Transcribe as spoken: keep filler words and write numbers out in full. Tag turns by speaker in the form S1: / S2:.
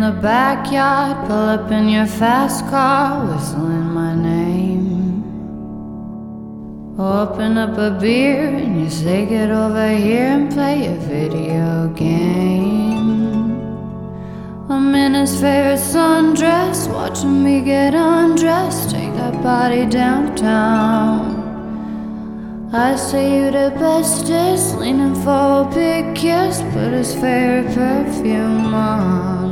S1: the backyard, pull up in your fast car, whistling my name. Open up a beer and you say get over here and play a video game. I'm in his favorite sundress, watching me get undressed, take that body downtown. I say you the bestest, leaning for a big kiss, put his favorite perfume on.